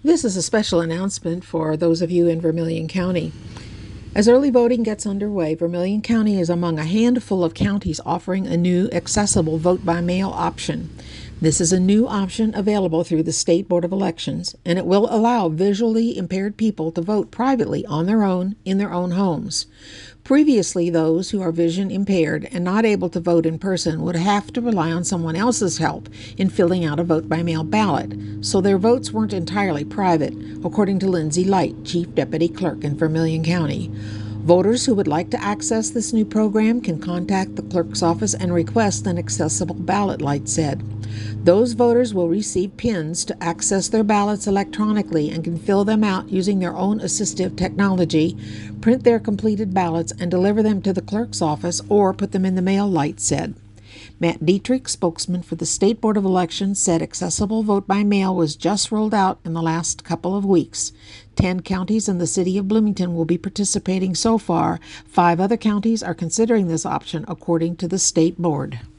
This is a special announcement for those of you in Vermilion County. As early voting gets underway, Vermilion County is among a handful of counties offering a new accessible vote-by-mail option. This is a new option available through the State Board of Elections, and it will allow visually impaired people to vote privately on their own in their own homes. Previously, those who are vision impaired and not able to vote in person would have to rely on someone else's help in filling out a vote-by-mail ballot, so their votes weren't entirely private, according to Lindsay Light, Chief Deputy Clerk in Vermilion County. Voters who would like to access this new program can contact the clerk's office and request an accessible ballot, Light said. Those voters will receive pins to access their ballots electronically and can fill them out using their own assistive technology, print their completed ballots, and deliver them to the clerk's office or put them in the mail, Light said. Matt Dietrich, spokesman for the State Board of Elections, said accessible vote-by-mail was just rolled out in the last couple of weeks. 10 counties and the city of Bloomington will be participating so far. 5 other counties are considering this option, according to the State Board.